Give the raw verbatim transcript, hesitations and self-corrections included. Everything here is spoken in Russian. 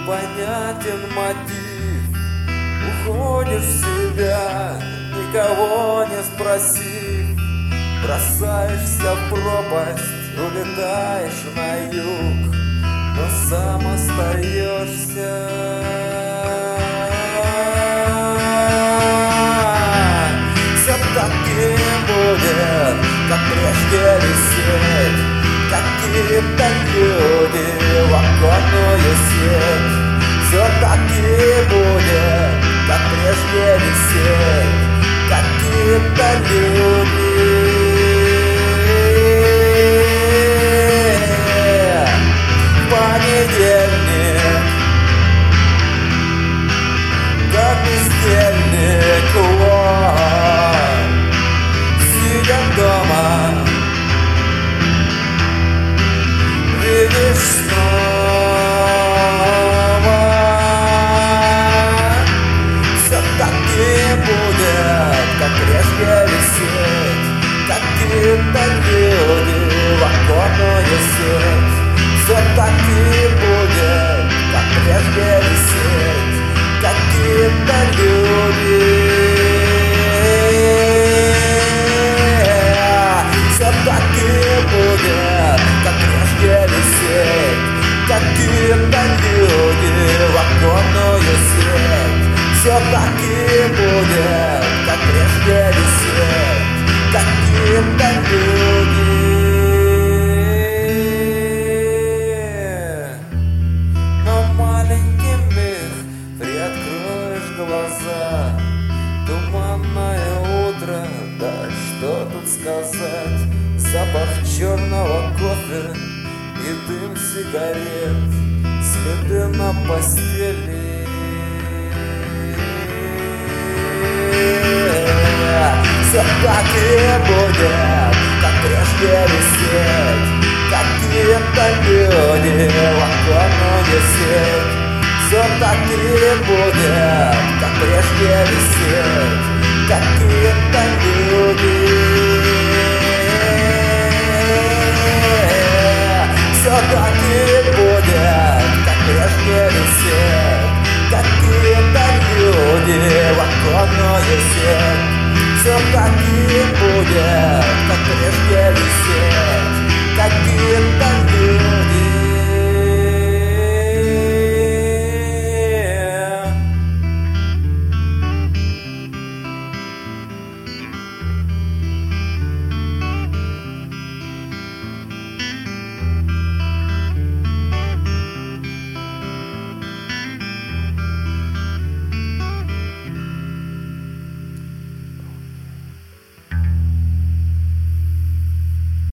непонятен мотив. Уходишь в себя, никого не спросив, бросаешься в пропасть, улетаешь на юг, но сам остаешься. Все таким будет, как прежде висеть, какие-то люди в оконную сеть. Все таки будет, как прежде висеть, какие-то люди. Понедельник, как бездельник, вот, сидя дома, видишь снова. Все таки будет, как прежде висеть, какие-то люди в оконную сеть. Все таки будет, как прежде висеть, какие-то люди. Все таки будет, как прежде висеть, какие-то люди в оконную сеть. Все таки будет, как прежде висеть, какие-то люди. Глаза, туманное утро, да что тут сказать? Запах черного кофе и дым сигарет, следы на постели. Все таки будет, как прежде висеть, какие-то люди в оконную сеть. Все таки будет, как прежде висеть, какие-то люди. Все таки будет, как прежде висеть, какие-то люди в оконную сеть. Все таки будет, как прежде висеть, какие-то люди.